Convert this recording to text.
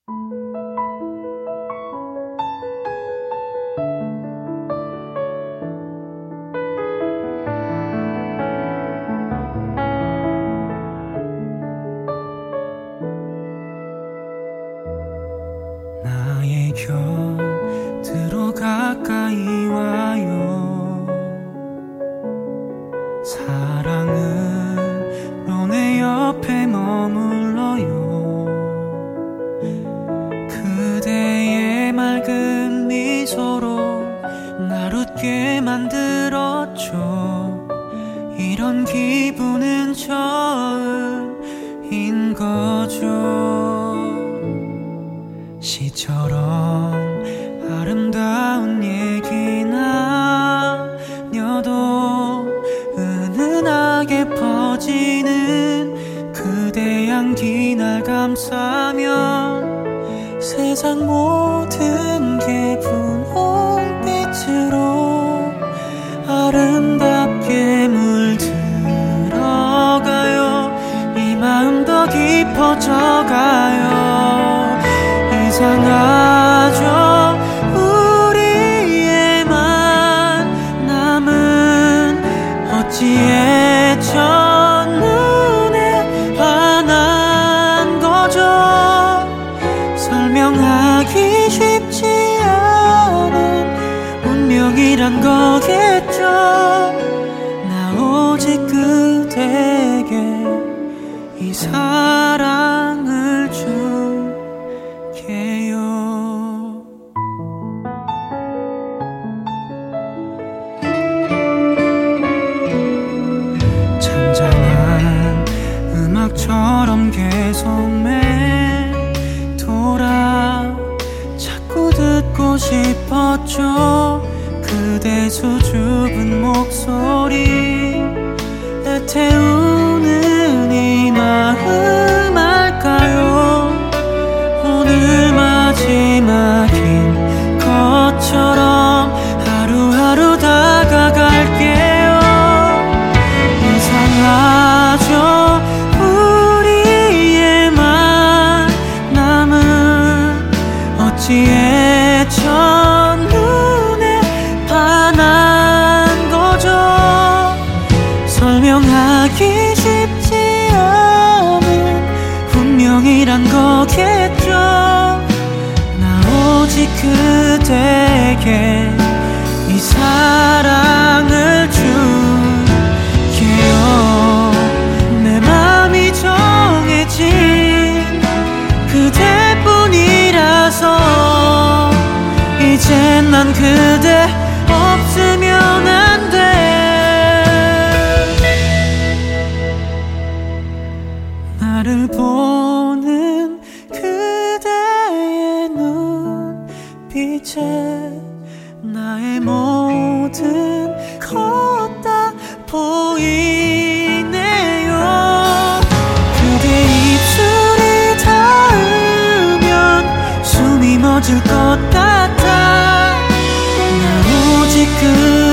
나의 곁으로 가까이 와요. 사랑으로 내 옆에 머물러요. 그대의 맑은 미소로 날 웃게 만들었죠. 이런 기분은 처음인 거죠. 시처럼 아름다운 얘기 나녀도 은은하게 퍼지는 그대 향기 날 감싸면 세상 모든 게 분홍빛으로 아름답게 물들어가요. 이 마음 더 깊어져가요. 이상하죠. 우리의 만남은 어찌해 첫눈에 반한 거죠. 설명하기 쉽지 않은 운명이란 거겠죠. 나 오직 그대에게 이 사랑을 줄게요. 잔잔한 음악처럼 계속 맴돌아 자꾸 듣고 싶었죠. 그대 수줍은 목소리 애태우는 이 마음 알까요. 오늘 마지막인 것처럼 하루하루 다가갈게요. 이상하죠. 우리의 만남은 어찌해 첫눈에 반한 거죠. 설명하기 쉽지 않은 운명이란 거겠죠. 나 오직 그대에게 이 사랑을 줄게요. 내 맘이 정해진 그대뿐이라서 이젠 난 그대 없으면 안 돼. 나를 보는 그대의 눈빛에 나의 모든 것 다 보이네요. 그대 입술이 닿으면 숨이 멎을 것 같아. 나 오직